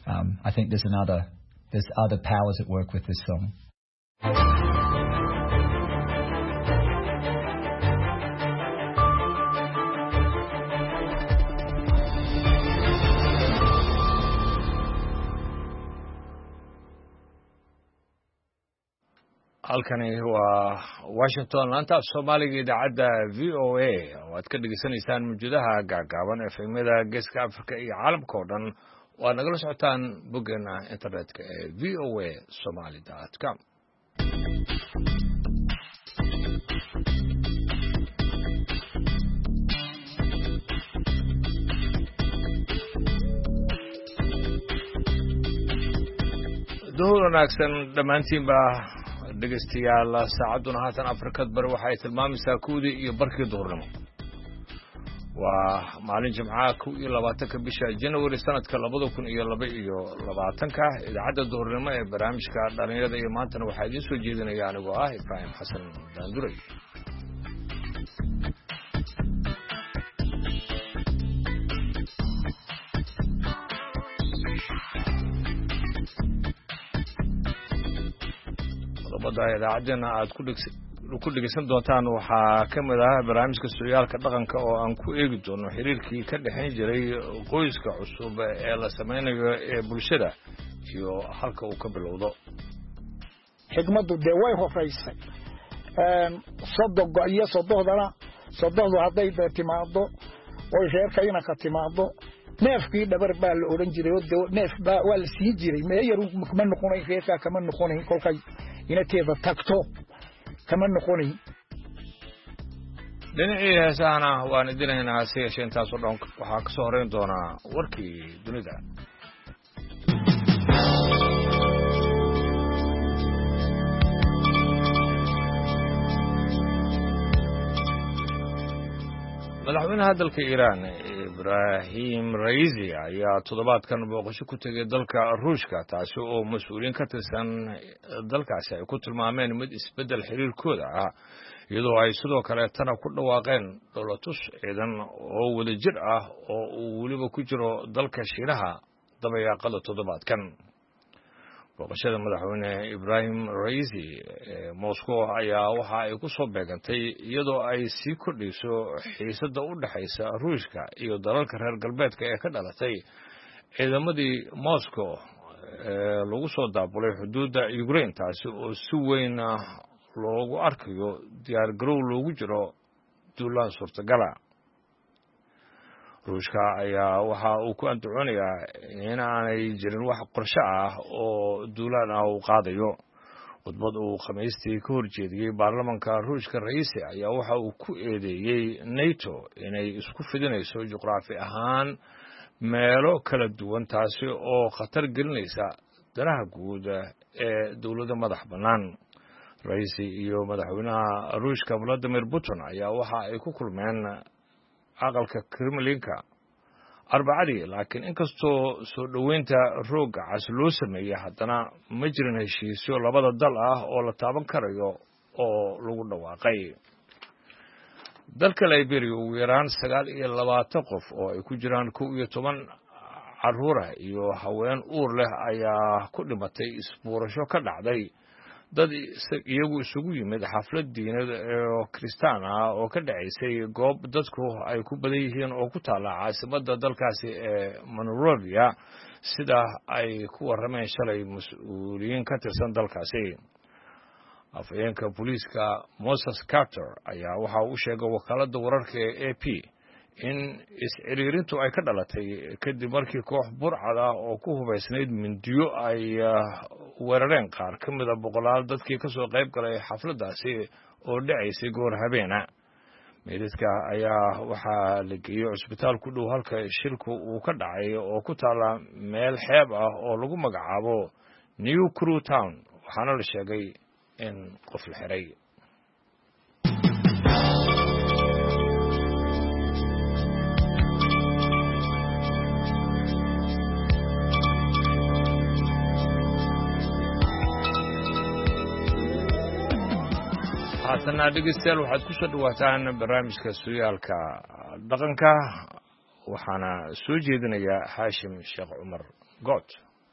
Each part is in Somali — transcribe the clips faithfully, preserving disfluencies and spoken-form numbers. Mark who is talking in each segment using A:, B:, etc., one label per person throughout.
A: Um, I think there's another, there's other powers at work with this song.
B: halkani waa Washington laanta af Soomaaliga idaacadda V O A oo aad ka dhageysanaysaan muujadaha gaagaaban ee filimada Geeska Afrika iyo caalamka oo dhan waa nagala socotaan boggeena internetka ee v o a somali dot com. duhur wanaagsan dhammaantiinba dhegeystayaal saacaduna haatan Afrikada bari waxay tilmaamaysaa kuwii iyo barkii duhurnimo waa maalin jimcaha kow iyo labaatanka bisha January sanadka labada kun iyo laba iyo labaatanka idaacadda duhurnimo ee barnaamijka dhalinyarada iyo maantana waxaa idin soo jeedinaya anigoo ah Ibrahim Xasan Daanduray. idaacadana aad ku dhegeysan doontaan waxaa ka mid ah barnaamijka sooyaalka dhaqanka oo aan ku eegi doono xiriirkii ka dhexayn jiray qoyska cusub ee la sameynayo ee bulshada iyo halka uu ka bilowdo.
C: xigmadu dee way horeysay sodogo iyo sodohdana sodohdu hadday timaado oo reerkayna ka timaado neefkii dhabar baa la oran jiray oo neef baa waa la sii jiray meeyar kuma noqonay reerka kama noqonay kolkay ina teeda tagto kama noqonay.
B: dhinacii heesahana waan idinaynaa si yeeshee intaas oo dhan waxaa ka soo horeyn doonaa warkii dunida. madaxweynaha dalka Iiraan Ibrahim Raisi ayaa toddobaadkan booqasho ku tegay dalka Ruushka taasi oo mas'uuliyiin ka tirsan dalkaasi ay ku tilmaameen mid isbedel xiriirkooda ah iyadoo ay sidoo kale tana ku dhawaaqeen dowlatus ciidan oo wadajir ah oo uu weliba ku jiro dalka Shiinaha dabayaaqada toddobaadkan. booqashada madaxweyne Ibrahim Raisi ee Moscow ayaa waxa ay ku soo beegantay iyadoo ay sii kordhiso xiisadda u dhaxaysa Ruushka iyo dalalka reer galbeedka ee ka dhalatay ciidamadii Moscow ee lagu soo daabulay xuduudda Ukraine taasi oo si weyn loogu arkayo diyaar garow loogu jiro duulaan suurtagala. Ruushka ayaa waxa uu ku andaconayaa in aanay jirin wax qorshe ah oo duulaan ah uu qaadayo. khudbad uu Khamiistii ka horjeediyay baarlamaanka Ruushka Raisi ayaa waxa uu ku eedeeyay NATO inay isku fidinayso juqraafi ahaan meelo kala duwan taasi oo khatar gelinaysa danaha guud ee dowladda madax bannaan. Raisi iyo madaxweynaha Ruushka Vladimir Putin ayaa waxa ay ku kulmeen aqalka Kremlinka arbacadii laakiin inkastoo soo dhaweynta rooga cas loo sameeyay haddana ma jirin heshiisyo labada dal ah oo la taaban karayo oo lagu dhawaaqay. dalka Liberia ugu yaraan sagaal iyo labaatan qof oo ay ku jiraan kow iyo toban carruur ah iyo haween uur leh ayaa ku dhimatay isbuurasho ka dhacday dad iyagu isugu yimid xaflad diineed oo Kristaan ah oo ka dhacaysay goob dadku ay ku badan yihiin oo ku taala caasimadda dalkaasi ee Monrovia sida ay ku warrameen shalay mas'uuliyiin ka tirsan dalkaasi. afhayeenka booliiska Moses Carter ayaa waxa uu sheegay wakaaladda wararka ee A P in is-ciriirintu ay ka dhalatay kadib markii koox burcad ah oo ku hubaysnayd mindiyo ay weerareen qaar ka mid ah boqolaal dadkii ka soo qayb galay xafladdaasi oo dhacaysay goor habeena. meydadka ayaa waxaa la geeyey cusbitaal ku dhow halka shilku uu ka dhacay oo ku taala meel xeeb ah oo lagu magacaabo New Crew Town waxaana la sheegay in qof la xiray. haatana dhegeystayaal waxaad ku soo dhawaataan barnaamijka sooyaalka dhaqanka waxaana soo jeedinaya Haashim Sheekh Cumar Good.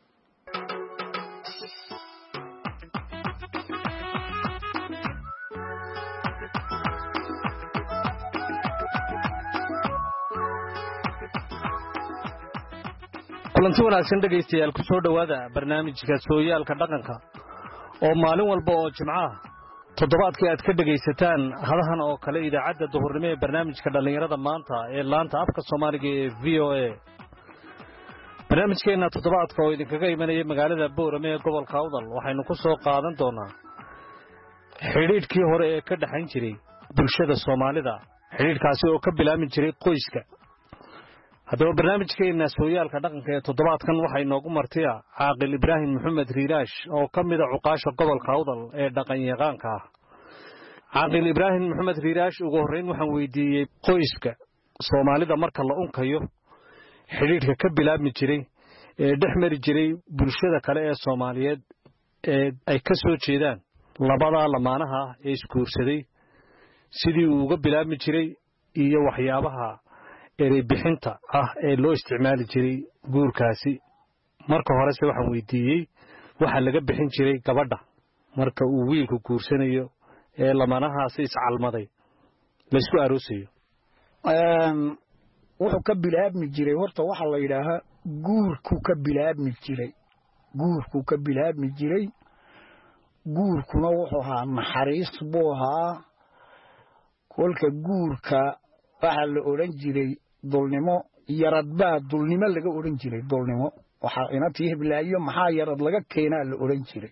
D: kulanti wanaagsan dhageystayaal ku soo dhawaada barnaamijka sooyaalka dhaqanka oo maalin walba oo jimco ah toddobaadkii aad ka dhageysataan hadahan oo kale idaacadda duhurnimo ee barnaamijka dhalinyarada maanta ee laanta afka Soomaaliga ee V O A barnaamijkeena toddobaadka oo idinkaga imanaya magaalada Boorame ee gobolka Awdal waxaynu ku soo qaadan doonaa xiriirkii hore ee ka dhaxan jiray bulshada Soomaalida xiriirkaasi oo ka bilaabmi jiray qoyska haddaba barnaamijkeena sooyaalka dhaqanka ee toddobaadkan waxa inoogu martiya Caaqil Ibraahim Maxamed Riiraash oo ka mid ah cuqaasha gobolka Awdal ee dhaqan yaqaanka ah Caaqil Ibraahim Maxamed Riiraash ugu horeyn waxaan weydiiyay qoyska Soomaalida marka la unkayo xiriirka ka bilaabmi jiray ee dhexmari jiray bulshada kale ee Soomaaliyeed ee ay ka soo jeedaan labada lamaanaha ee iskuursaday sidii uu uga bilaabmi jiray iyo waxyaabaha erey bixinta ah ee loo isticmaali jiray guurkaasi marka hore se waxaan weydiiyay waxa laga bixin jiray gabadha marka uu wiilku guursanayo ee lamanahaasi iscalmaday la isku aroosayo
C: een wuxuu ka bilaabmi jiray horta waxa la yiraahdaa guurku ka bilaabmi jiray guurku ka bilaabmi jiray guurkuna wuxuu ahaa naxariis buu ahaa kolka guurka waxa la oran jiray dulnimo yarad baa dulnimo laga oran jiray dulnimo waxa inantii hiblaayo maxaa yarad laga keenaa la oran jiray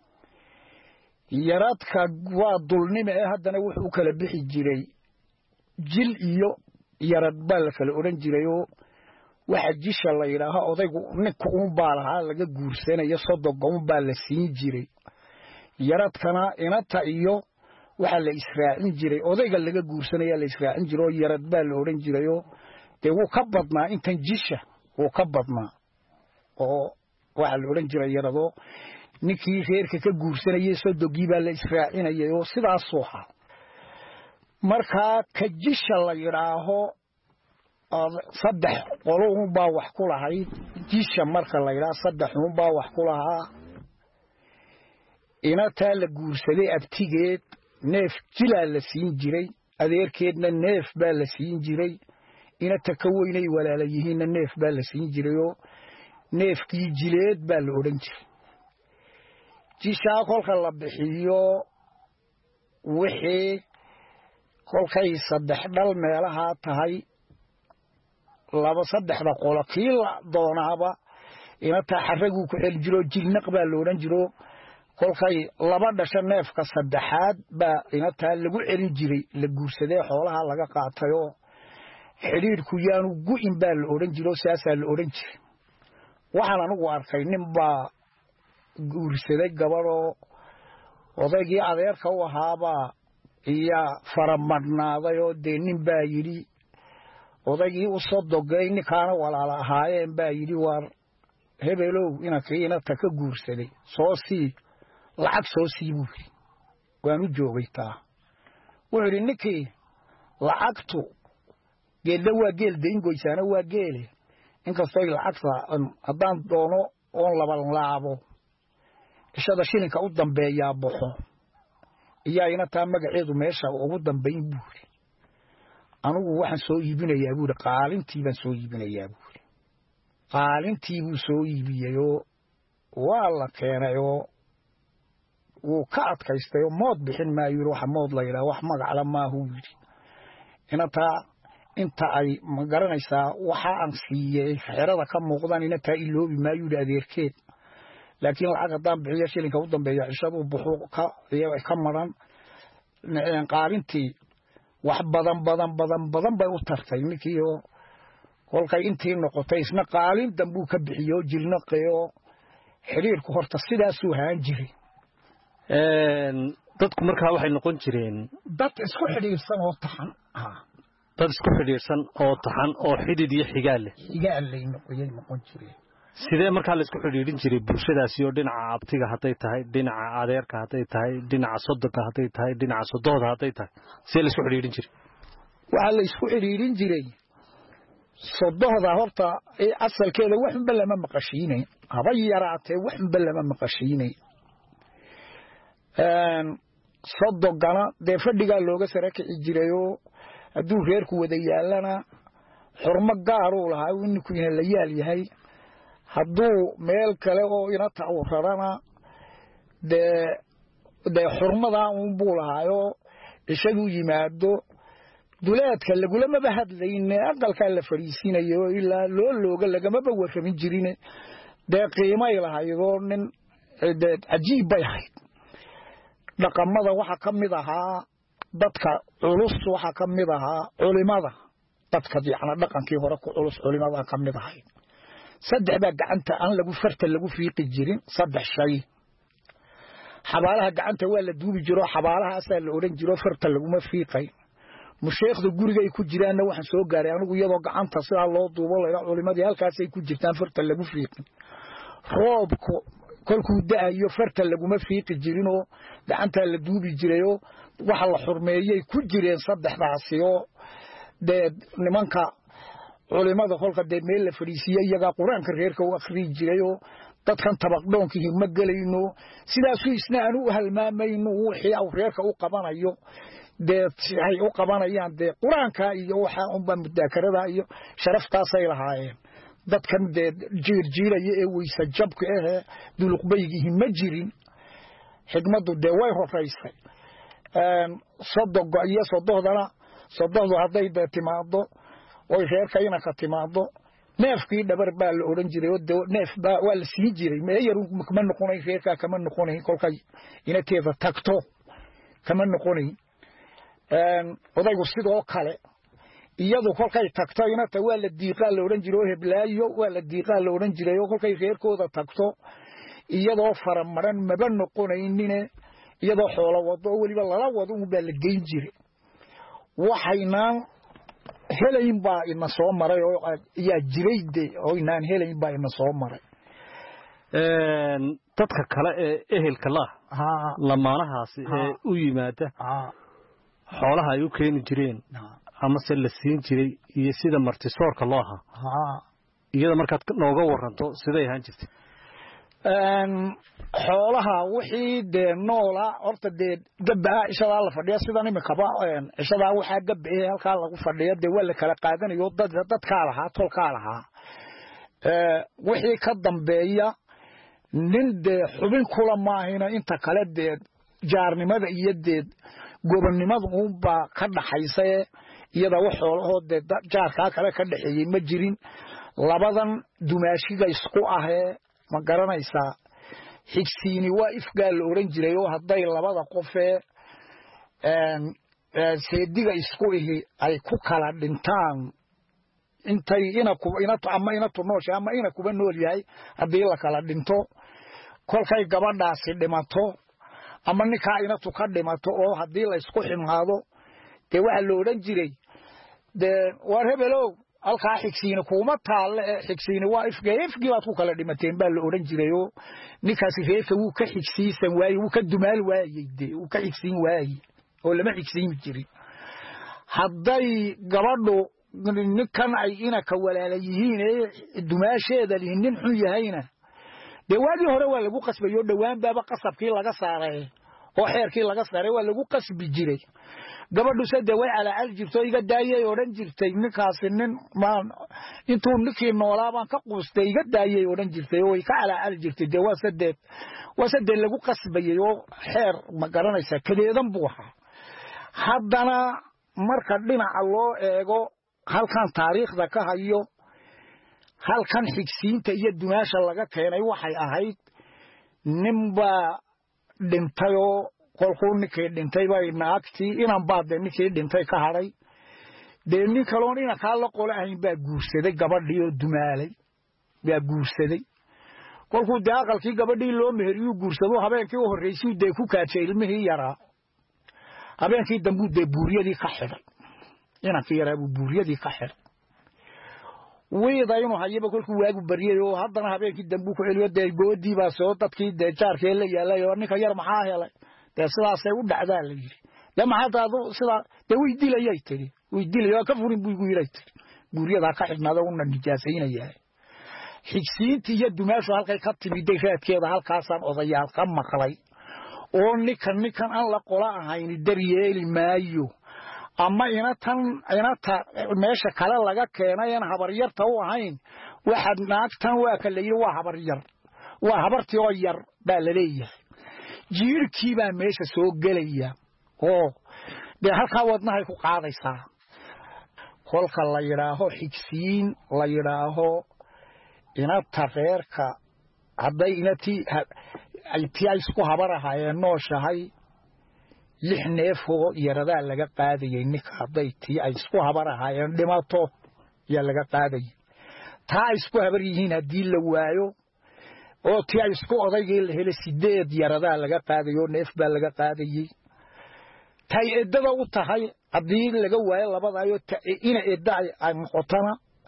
C: yaradka waa dulnimo ee haddana wuxuu kala bixi jiray jil iyo yarad baa la kala oran jiray oo waxa jisha la yiraahdo odaygu ninka uu baa lahaa laga guursanayo sodogon baa la siin jiray yaradkana inanta iyo waxa la israacin jiray odayga laga guursanaya la israacin jiray oo yarad baa la oran jiray oo de wuu ka badnaa intan jisha wuu ka badnaa oo waxa la oran jiray yarado ninkii reerka ka guursanayay sodogii baa la israacinayay oo sidaas oo ah marka ka jisha la yiraaho saddex qolo uu baa wax ku lahayd jisha marka la yiraahdo saddex uu baa wax ku lahaa inata la guursaday abtigeed neef jila la siin jiray adeerkeedna neef baa la siin jiray inata ka weynay walaalayihiinna neef baa la siin jiray oo neefkii jileed baa la oran jiray jisha kolka la bixiyo wixii kolkay saddex dhal meelaha tahay laba saddexda qolo kii la doonaaba inata xaragu ku xil jiro jilnaq baa la oran jiro kolkay laba dhasha neefka saddexaad baa inata lagu celin jiray la guursaday xoolaha laga qaatayo xiriirku yaanu gu'in baa la oran jiro saasa la oran jiray waxaan anigu arkay nin baa guursaday gabadho odaygii adeerka u ahaaba iyo faramadnaaday oo dee nin baa yidhi odaygii u soo dogay ninkaana walaala ahaayeen baa yidhi waar hebelow inankii inata ka guursaday soo sii lacag soo sii buu yidhi waan u joogay taa wuxuu yidhi ninkii lacagtu geelda waa geel dayn goysaana waa geele inkastoo lacagta haddaan doono oon laban laabo ishada shilinka u dambeeyaa baxo iyaa inataa magaceedu meesha ugu dambayn buu yidhi anigu waxaan soo iibinayaa buu yidhi qaalintii baan soo iibinayaa buu yidhi qaalintii buu soo iibiyeyoo waa la keenay oo wuu ka adkaystay oo mood bixin maayo yidhi waxa mood la yidhaha wax magacla maahuu yidhi inataa inta ay ma garanaysaa waxa aan siiyey xerada ka muuqdaan inataa iloobi maayo yidhi adeerkeed laakiin lacag haddaan bixiyo shilinka u dambeeya cishadu buxuu ka ka maran qaalintii wax badan badan badan badan bay u tartay ninkii oo kolkay intii noqotay isna qaalin dambuu ka bixiyo jilnaqeeyo xiriirku horta sidaasuu ahaan jiray
D: dadku markaa waxay noqon jireen
C: dad isku xidhiirsan oo taxan
D: dad isku xidhiirsan oo taxan oo xidid iyo xigaal leh
C: xigaal leh noqoyay noqon jireen
D: sidee markaa la isku xidhiidhin jiray bulshadaasi oo dhinaca abtiga haday tahay dhinaca adeerka haday tahay dhinaca sodonka haday tahay dhinaca sodooda haday tahay sidee la isku xidhiidhin jiray
C: waxa la isku xidhiidhin jiray sodohda horta asalkeeda wax unba lama maqashiinay haba yaraatee wax unba lama maqashiinay sodogana dee fadhigaa looga sara kici jirayoo hadduu reerku wada yaalana xurmo gaaruu lahaa ninku ina la yaal yahay hadduu meel kale oo ina tawrarana dee dee xurmadaa uun buu lahaayo isagu yimaado duleedka lagulamaba hadlayne aqalkaa la fadhiisinayo ilaa loo looga lagamaba warramin jirine dee qiimay lahaydoo nin dee cajiib bay ahayd dhaqamada waxaa ka mid ahaa dadka culus waxaa ka mid ahaa culimada dadka yacni dhaqankii hore ku culus culimada ka mid ahayd saddex baa gacanta aan lagu farta lagu fiiqi jirin saddex shay xabaalaha gacanta waa la duubi jiro xabaalahaasaa la odhan jiro farta laguma fiiqay musheekhda guriga ay ku jiraanna waxaan soo gaaray anigu iyadoo gacanta sidaa loo duubo laga culimadii halkaasay ku jirtaan farta lagu fiiqin roobku kolkuu da'ayo farta laguma fiiqi jirinoo gacantaa la duubi jirayoo waxa la xurmeeyey ku jireen saddexdaasi oo dee nimanka culimada kolka dee meel la fadhiisiiyey iyagaa qur-aanka reerka u akhriyi jirayoo dadkan tabaqdhoonkii ma gelayno sidaasuu isna aan u halmaamayno wixii uu reerka u qabanayo dee ay u qabanayaan dee qur-aanka iyo waxa unba mudaakarada iyo sharaftaasay lahaayeen dadkan dee jiirjiiraya ee weysa jabka ahee duluqbaygihi ma jirin xigmaddu dee way horaysay sodoga iyo sodohdana sodohdu hadday dee timaado oy reerka inanka timaado neefkii dhabar baa la odhan jiray oo neef baa waa la siin jiray meeyar kama noqonayn reerkaa kama noqonayn kolkay inateeda tagto kama noqonayn odaygu sidoo kale iyadu kolkay tagto inata waa la diiqaa la odhan jiray oo heblaayo waa la diiqaa la odhan jiray oo kolkay reerkooda tagto iyadoo faramaran maba noqonaynine iyadoo xoolo wado oo weliba lala wado unbaa la geyn jiray waxaynaan helayn baa ina soo maray oo yaa jiray de oo inaan helayn baa ina soo maray
D: dadka kale ee ehelka la lamaanahaasi ee u yimaada xoolaha ay u keeni jireen ama se la siin jiray iyo sida martisoorka loo ahaa iyada markaad nooga waranto siday ahaan jirtay
C: xoolaha wixii dee noola horta dee gabaa ishadaa la fadhiya sidan imikaba ishadaa waxaa gabaa halkaa lagu fadhiya dee waa la kala qaadanayo dad dadkaa lahaa tolkaa lahaa wixii ka dambeeya nin dee xubin kula maahina inta kale dee jaarnimada iyo dee gobonnimada uunbaa ka dhaxaysa iyada wax xoolahoo dee jaarkaa kale ka dhaxeeyey ma jirin labadan dumaashiga isku ahee ma garanaysaa xigsiini waa ifgaa la odhan jiray oo hadday labada qofee seediga isku ihi ay ku kala dhintaan intay ama inatu noosha ama ina kuba nool yahay haddii la kala dhinto kolkay gabadhaasi dhimato ama ninkaa inatu ka dhimato oo haddii la isku ximaado dee waxaa la odhan jiray dee waar hebelow halkaa xigsiini kuuma taalle ee xigsiini waa ifgee ifgii baad ku kala dhimateen baa la odhan jirayoo ninkaasi reerka wuu ka xigsiisan waayey wuu ka dumaal waayey dee wuu ka xigsiin waayey oo lama xigsiin jirin hadday gabadhu ninkan ay inaka walaala yihiin ee dumaasheeda lihin nin xun yahayna dee waagii hore waa lagu qasbayo dhowaan baaba qasabkii laga saaray oo xeerkii laga saaray waa lagu qasbi jiray gabadhu sade way calaacal jirto iga daayay odhan jirtay ninkaasi nin maan intuu ninkii noolaa baan ka quustay iga daayay odhan jirtay oo way ka calaacal jirtay dee waa sadeed waa sadeed lagu qasbayay oo xeer ma garanaysaa kadeedan buu ahaa haddana marka dhinaca loo eego halkan taariikhda ka hayo halkan xigsiinta iyo dumaasha laga keenay waxay ahayd ninbaa dhintayoo kolkuu ninkii dhintay bay naagtii inan baa dee ninkii dhintay ka hadhay dee nin kaloon inankaa la qolo ahayn baa guursaday gabadhii oo dumaalay baa guursaday kolkuu dee aqalkii gabadhii loo meheriyuu guursado habeenkii u horraysuu dee ku kaajay ilmihii yaraa habeenkii dambuu dee buuryadii ka xidhay inankii yaraa buu buuryadii ka xidhay wiida inuu hayaba kolkuu waagu baryay oo haddana habeenkii dambuu ku celiyo dee goodii baa soo dadkii dee jaarkee la yaalay oo ninka yar maxaa helay dee sidaasay u dhacdaa la yidhi dee maxaad adu sidaa dee way dilayay tiri way dilay waa ka furin buu igu yidhay tiri buuryadaa ka xidhnaada una nijaasaynayaa xigsiintii iyo dumaashu halkay ka timiday raadkeeda halkaasaan odayaal ka maqlay oo ninkan ninkan aan la qola ahayni daryeeli maayo ama inatan inata meesha kale laga keenay aan habaryarta u ahayn waxaad naagtan waa ka leeyahay waa habar yar waa habartii oo yar baa la leeyahay jiirkii baa meesha soo gelaya oo de halka wadnahay ku qaadaysaa kolka la yiraaho xigsiin la yiraaho ina tareerka haday inati ay tiyay isku habarahaayeen nooshahay lix neef oo yarada laga qaadayay ninka haday tiyay isku habarahaayeen dhimato ya laga qaaday taa isku habar yihiin hadii la waayo oo tiyay isku odaygii la helay sideed yarada laga qaadayo neef baa laga qaadayay tay edada u tahay hadii laga waayo labadaayo ina edda ay noqotana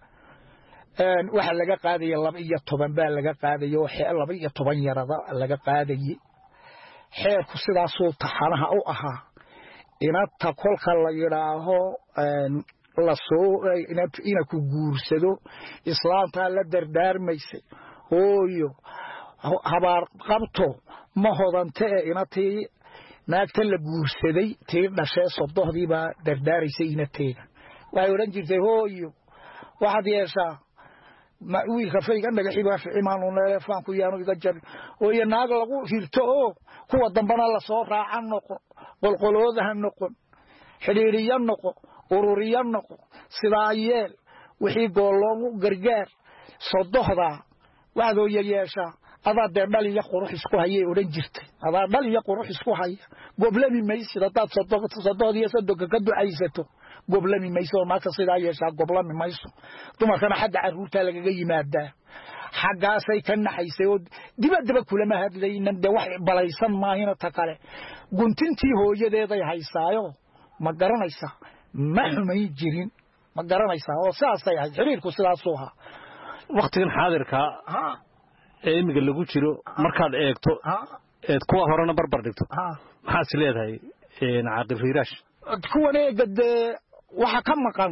C: een waxa laga qaadayo laba iyo toban baa laga qaadayo laba iyo toban yarada laga qaadayay xeerku sidaas oo taxanaha u ahaa inta kolka la yiraaho een la soo ina ku guursado islaamta la dardaarmaysay hooyo habar qabto ma hodante intii naagta la guursaday tii dhashay sodohdii baa dardaaraysay inateeda way oran jirtay hooyo waxaad yeeshaa ma wiilka fayga dhagaxii baa imaanu neefan ku yaano iga jar oo naag lagu hirto oo kuwa dambana la soo raacan noqo qolqoloodaha noqon xiriiriyan noqo ururiyan noqo sidaa yeel wixii gooloogu gargaar sodohda waxaad yeeshaa adaa de dhal iyo qurux isku hayay oran jirtay adaa dhal iyo qurux isku haya goblami maysid hadaad sodohdiyo sodoga ka ducaysato goblami mayso marka sidaa yeeshaa goblami mayso dumarkana xagga caruurta lagaga yimaadaa xaggaasay ka naxaysay oo dibadaba kulama hadlaynan de wax balaysan maahina ta kale guntintii hooyadeeday haysaayo ma garanaysaa ma xumay jirin ma garanaysaa oo saasay ahayd xiriirku sidaas u ahaa
D: waqtigan xaadirka ee imiga lagu jiro markaad eegto eed kuwa horena barbar dhigto maxaad si leedahay caaqil riiraash
C: kuwan eegade waxa ka maqan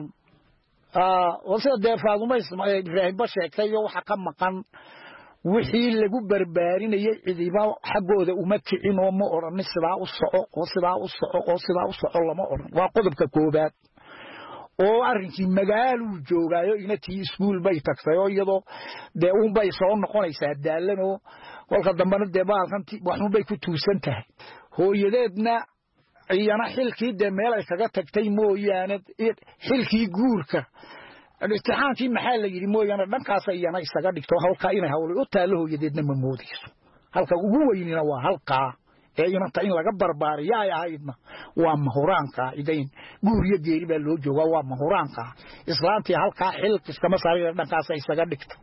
C: oo sida deefaaduma Ibraahim ba sheegtay waxa ka maqan wixii lagu barbaarinayay cidiba xagooda uma kicin oo ma oran sidaa u soco oo sidaa u soco oo sidaa u soco lama oran waa qodobka koobaad oo arrinkii magaaluu joogaayo inatii iskuul bay tagtay oo iyadoo de uun bay soo noqonaysaa daalano kolka dambana de baalkanti waxun bay ku tuusan tahay hooyadeedna iyana xilkii de meel ay kaga tagtay mooyaane xilkii guurka imtixaankii maxaa la yiri mooyaane dhankaas iyana isaga dhigto halka inay hawlo u taalo hooyadeedna ma moodayso halka ugu weynina waa halka ee inta in laga barbaariyo ay ahaydna waa mahuraanka idayn guuriyo geeri baa loo joogaa waa mahuraanka islaantii halka xilka iskama saarayna dhankaas isaga dhigto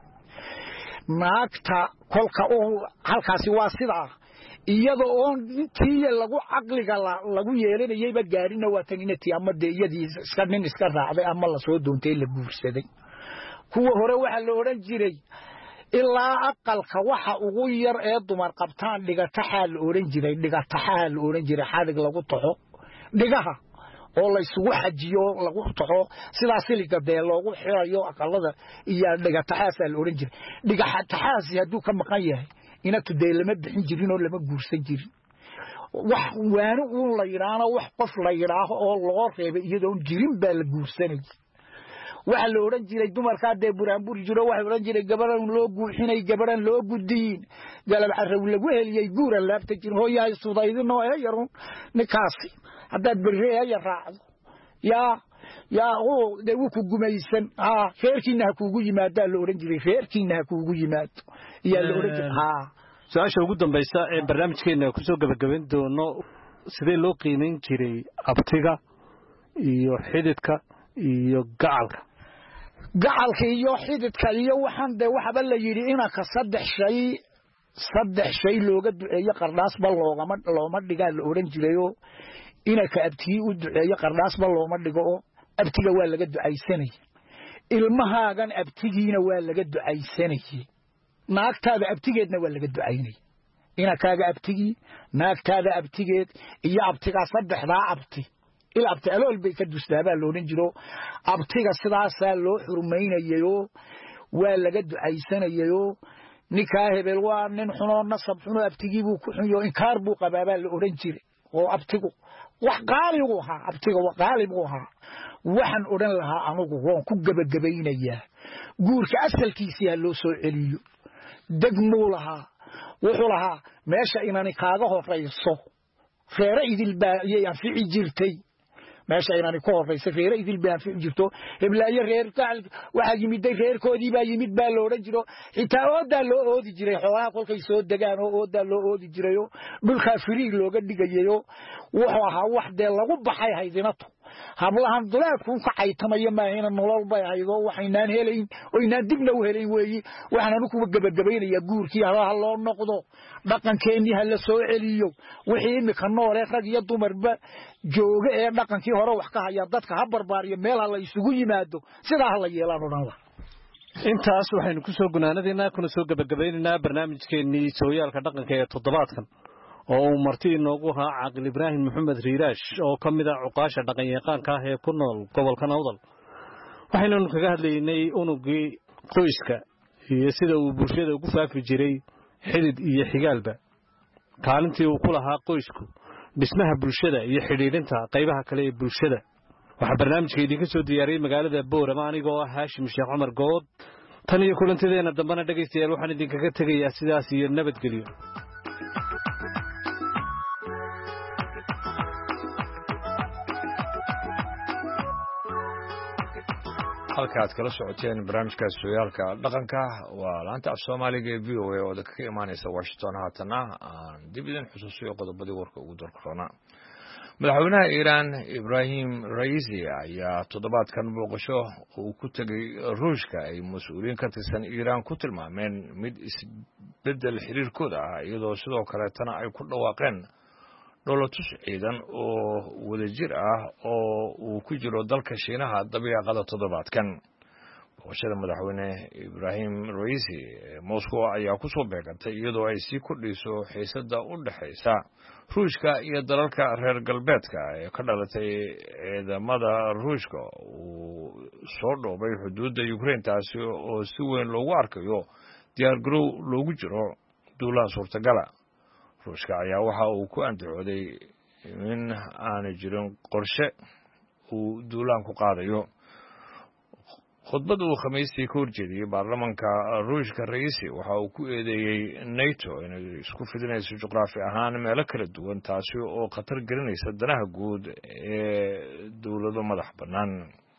C: naagta kolka oo halkaasi waa sidaa iyadoo oo intii lagu aqliga lagu yeelanayay ba gaarina waa tan intii ama deeyadii iska nin iska raacday ama la soo doontay la guursaday kuwa hore waxa la oran jiray ilaa aqalka waxa ugu yar ee dumar qabtaan dhigataha la oran jiray dhigataha la oran jiray xadig lagu taxo dhigaha oo la isugu xajiyo lagu taxo sidaas liga beel loogu xirayo aqalada iyo dhigataha la oran jiray dhigatahaasi haduu ka maqan yahay ina tuday lama bixin jirin oo lama guursan jirin wax waanu uu la yiraahdo wax qof la yiraahdo oo loo reebay iyadoo jirin baa la guursanay waxa la oran jiray dumarka de buraanbur jiro waxa oran jiray gabaran loo guuxinay gabaran loo gudiin galab carab lagu heliyay guur laabta jir hooyahay suudaydino ee yarun nikaasi hadaad bariya ya raacdo ya ya oo de uu ku gumaysan ah reerkiina kuugu yimaada la oran jiray reerkiina kuugu yimaado iyo la oran jiray ha
D: su'aasha ugu dambaysa ee barnaamijkeena ku soo gabagabeyn doono sidee loo qiimeyn jiray abtiga iyo xididka iyo gacalka
C: gacalka iyo xididka iyo waxan de waxba la yiri ina ka saddex shay saddex shay looga duceeyo qardaas bal loogama looma dhigaa la oran jirayo ina ka abtii u duceeyo qardaas bal looma dhigo abtiga waa laga ducaysanay ilmahaagan abtigiina waa laga ducaysanay naagtaada abtigeedna waa laga ducaynay ina kaaga abtigi naagtaada abtigeed iyo abtiga saddexda abti ila abti alool bay ka dustaaba loorin jiro abtiga sidaas loo xurmaynayo waa laga ducaysanayo nikaa hebel waa nin xuno nasab xuno abtigi buu ku xunyo inkaar buu qabaaba la oran jiray oo abtigu wax qaali uu ahaa abtiga waa qaali buu ahaa waxaan odhan lahaa anigu waan ku gabagabaynayaa guurka asalkiisa loo soo celiyo degmo lahaa wuxuu lahaa meesha inaani kaaga horeyso feera idil baa ayaan fici jirtay meesha inaani ku horeyso feera idil baa fici jirto heblaayo reer taal waxa yimid reerkoodii baa yimid baa loo oran jiro xitaa ooda loo oodi jiray xoolaha kolkay soo degaan oo ooda loo oodi jirayo dhulka firiig looga dhigayo wuxuu ahaa wax de lagu baxay haydinato hablahan dulaadku ka caytamayo ma ahayna nolol bay haydo waxaynaan helayn oo inaan dibna u helayn weeyi waxaan ku gabagabaynaya guurkii halaha loo noqdo dhaqankeeni hala soo celiyo wixii imika noole rag iyo dumarba jooga ee dhaqankii hore wax ka haya dadka ha barbaariyo meel la isugu yimaado sidaa la yeelaan oran la
D: intaas waxaynu ku soo gunaanadina kuna soo gabagabaynaa barnaamijkeennii sooyaalka dhaqanka ee toddobaadkan oo uu marti inoogu ahaa Caaqil Ibraahim Maxamed Riiraash oo ka mid ah cuqaasha dhaqan yaqaanka ah ee ku nool gobolka Awdal waxaynu kaga hadlaynay unugii qoyska iyo sida uu bulshada ugu faafi jiray xidid iyo xigaalba kaalintii uu ku lahaa qoysku dhismaha bulshada iyo xidhiidhinta qaybaha kale ee bulshada waxa barnaamijka idinka soo diyaariyay magaalada Boorama anigoo ah Haashim Sheekh Cumar Good tan iyo kulantideena dambana dhageystayaal waxaan idinkaga tagayaa sidaas iyo nabadgelyo
B: halkaad kala socoteen barnaamijkaas sooyaalka dhaqanka waa laanta af Soomaaliga ee V O A oo ka imaanaysa Washington haatana aan dib idin xusuusiyo qodobadii warka ugu darkarona madaxweynaha Iran Ibrahim Raisi ayaa toddobaadkan booqasho uu ku tagay Ruushka ay mas'uuliyiin ka tirsan Iran ku tilmaameen mid isbedel xiriirkooda ah iyadoo sidoo kale tana ay ku dhawaaqeen dowlatus ciidan oo wadajir ah oo uu ku jiro dalka Shiinaha dabiicada toddobaadkan booqashada madaxweyne Ibrahim Raisi Moscow ayaa ku soo beegantay iyadoo ay sii kordhiso xiisada u dhaxaysa Ruushka iyo dalalka reer galbeedka ee ka dhalatay ciidamada Ruushka uu soo dhoobay xuduudda Ukraine taasi oo si weyn loogu arkayo diyaar garow loogu jiro duulaha suurtagala Ruushka ayaa waxa uu ku andacooday in aan jirin qorshe uu duulaan ku qaadayo khudbad uu Khamiistii ka horjeediyay baarlamaanka Ruushka Raisi waxa uu ku eedeeyay NATO inay isku fidinayso juqraafi ahaan meelo kala duwan taasi oo khatar gelinaysa danaha guud ee dawlado madax bannaan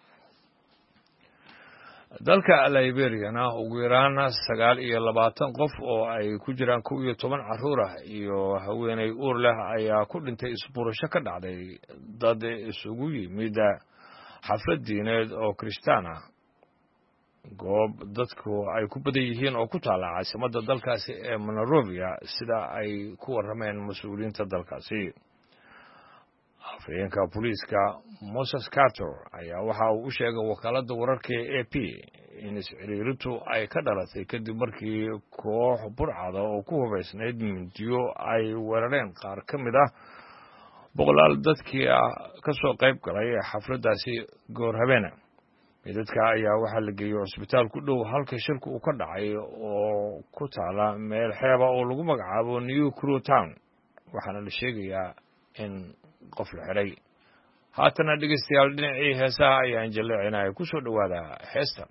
B: dalka Liberia ugu yaraan sagaal iyo labaatan qof oo ay ku jiraan kow iyo toban carruur ah iyo haweeney uur leh ayaa ku dhintay isbuurasho ka dhacday dad isugu yimid xaflad diineed oo Kristaan ah goob dadku ay ku badan yihiin oo ku taala caasimadda dalkaasi ee Monrovia sida ay ku warrameen mas'uuliyiinta dalkaasi afhayeenka booliiska Moses Carter ayaa waxa uu u sheegay wakaaladda wararka ee A P in isciriirintu ay ka dhalatay kadib markii koox burcada oo ku hubaysnayd mindiyo ay weerareen qaar ka mid ah boqolaal dadkii ka soo qayb galay xafladdaasi goor habeena midadka ayaa waxaa la geeyay cusbitaal ku dhow halka shirku uu ka dhacay oo ku taala meel xeeba oo lagu magacaabo New Crew Town waxaana la sheegayaa in qof la xiray haatana dhegeystayaal dhinacii heesaha ayaan jaleecinay ku soo dhawaada heesta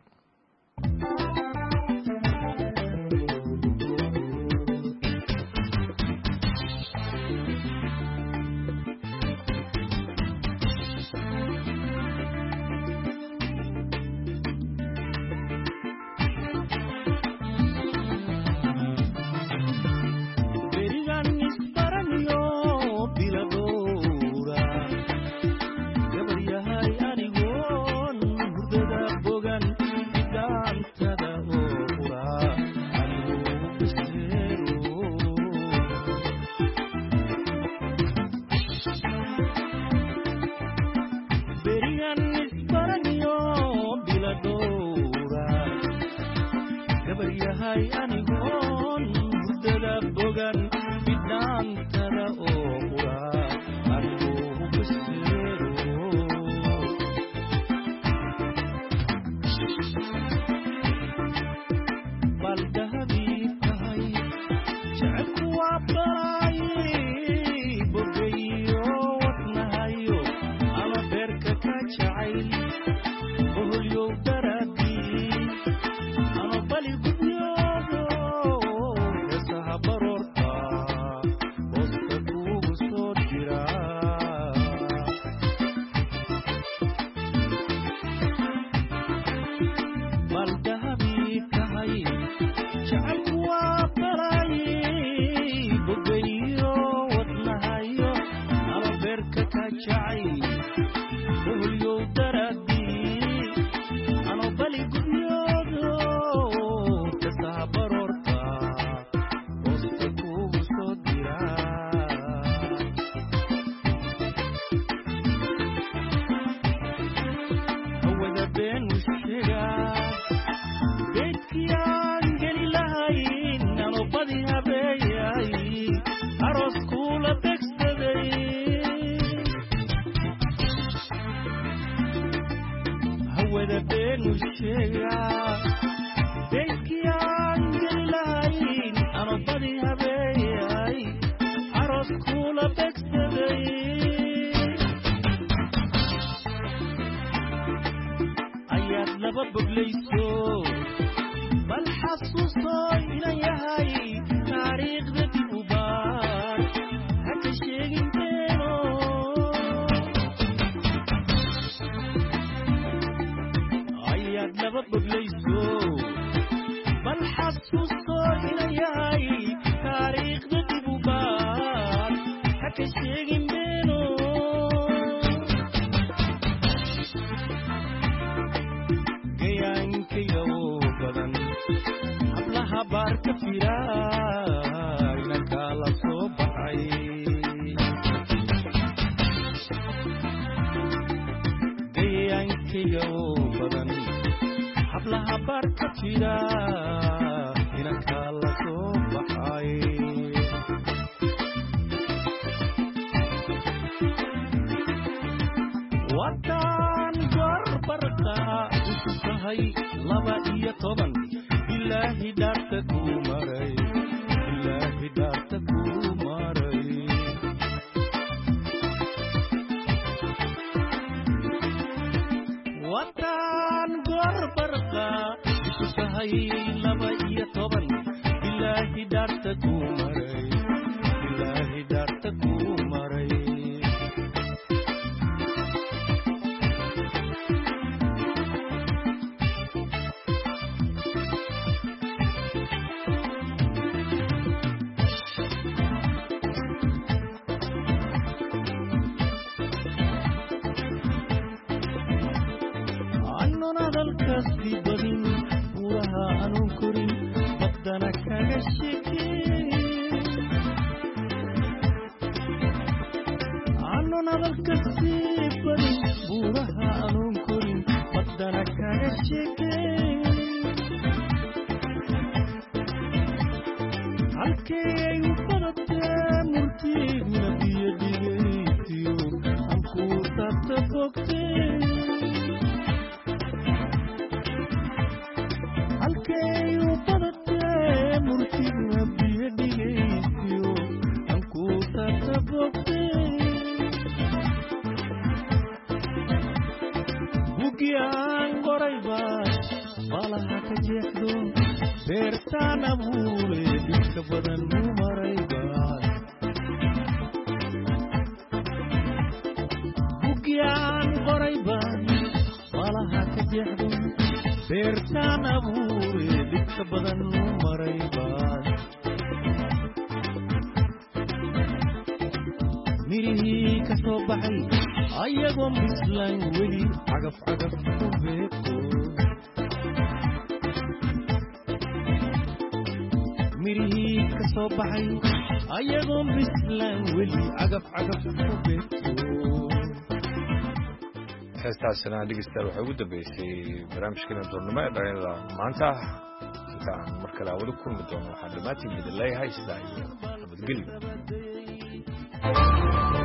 E: aroos kula begsaday hawada beenu sheegaa beydkii aan geli lahayn ama badi habeeyay aroos kula begsaday ayaad laba boglayso bal xasuusto inan yahay taariikhda dib u baar haka sheegin beeno ayaad laba boglayso bal xasuusto inan yahay taariikhda dib u baar haka sheegin beeno gayaankayo badan hablaha baar ka fira inanka la soo baxay gayaankayo badan hablaha baar ka fira inanka la soo baxay watan gorbarqa ususahay laba iyo toban ilaahi dhaarta kuu maray ilaahi dhaarta kuu maray watan gorbarqa ususahay laba iyo toban ilaahi dhaarta kuu maray ilaahi dhaarta kuu maray halkaasii badin buuraha anuun korin baddana kaga sheekeen anuun hadalkasii badin buuraha anuun korin baddana kaga sheekeen halkay u badatee murtiigna biyo dhigaysiyo ankuu taabta fogteen halkayu badatee murtigna biyo dhigaysiyo ankuu taabta fogteen bugyaan qorayba malaha ka jeexdo beertaan abuure dhibka badan mu marayba bugyaan qorayba malaha ka jeexdo beertaan abuure dhibka badan mu marayba mirihii ka soo baxay ayagoon bislaan weli cagaf cagaf ku beeko mirihii ka soo baxay ayagoon bislaan weli cagaf cagaf ku beeko
B: heestaasina dhegeystayaal waxay ugu dambeysay barnaamijkeena doornimo ee dhalinyarada maanta inta aan mar kale wada kulmi doono waxaan dhammaantiin idin leeyahay sidaa iyo nabadgelyo